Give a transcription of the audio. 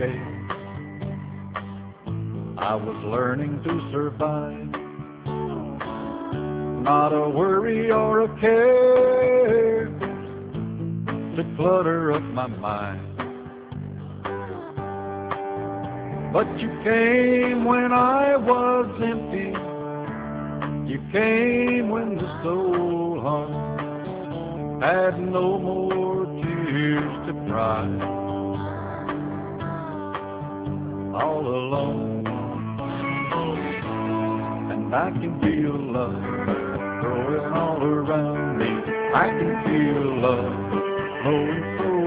escape. I was learning to survive, not a worry or a care to clutter up my mind. But you came when I was empty, you came when the soul hung, had no more tears to cry. All alone, and I can feel love growing all around me. I can feel love flowing so